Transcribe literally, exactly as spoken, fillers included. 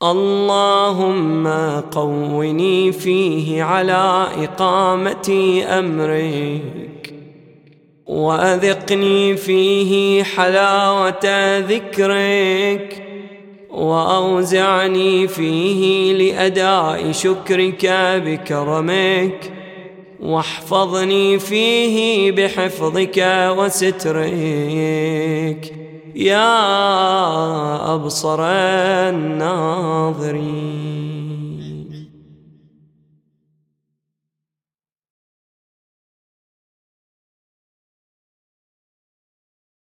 اللهم قوني فيه على إقامة أمرك، وأذقني فيه حلاوة ذكرك، وأوزعني فيه لأداء شكرك بكرمك، واحفظني فيه بحفظك وسترك يا أبصر الناظرين.